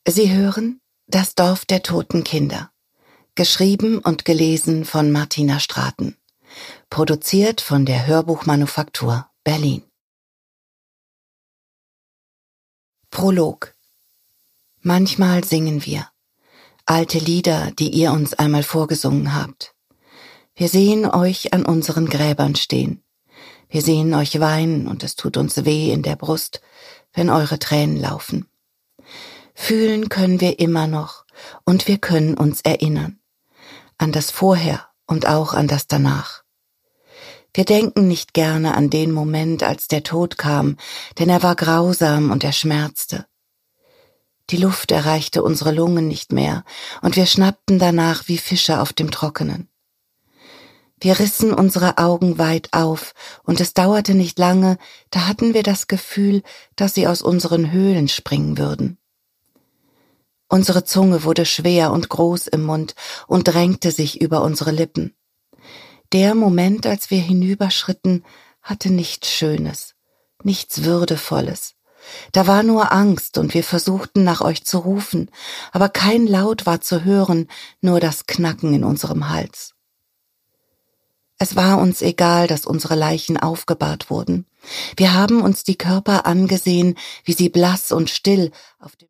Sie hören Das Dorf der toten Kinder. Geschrieben und gelesen von Martina Straten. Produziert von der Hörbuchmanufaktur Berlin. Prolog. Manchmal singen wir. Alte Lieder, die ihr uns einmal vorgesungen habt. Wir sehen euch an unseren Gräbern stehen. Wir sehen euch weinen und es tut uns weh in der Brust, wenn eure Tränen laufen. Fühlen können wir immer noch und wir können uns erinnern. An das Vorher und auch an das Danach. Wir denken nicht gerne an den Moment, als der Tod kam, denn er war grausam und er schmerzte. Die Luft erreichte unsere Lungen nicht mehr und wir schnappten danach wie Fische auf dem Trockenen. Wir rissen unsere Augen weit auf und es dauerte nicht lange, da hatten wir das Gefühl, dass sie aus unseren Höhlen springen würden. Unsere Zunge wurde schwer und groß im Mund und drängte sich über unsere Lippen. Der Moment, als wir hinüberschritten, hatte nichts Schönes, nichts Würdevolles. Da war nur Angst und wir versuchten nach euch zu rufen, aber kein Laut war zu hören, nur das Knacken in unserem Hals. Es war uns egal, dass unsere Leichen aufgebahrt wurden. Wir haben uns die Körper angesehen, wie sie blass und still auf dem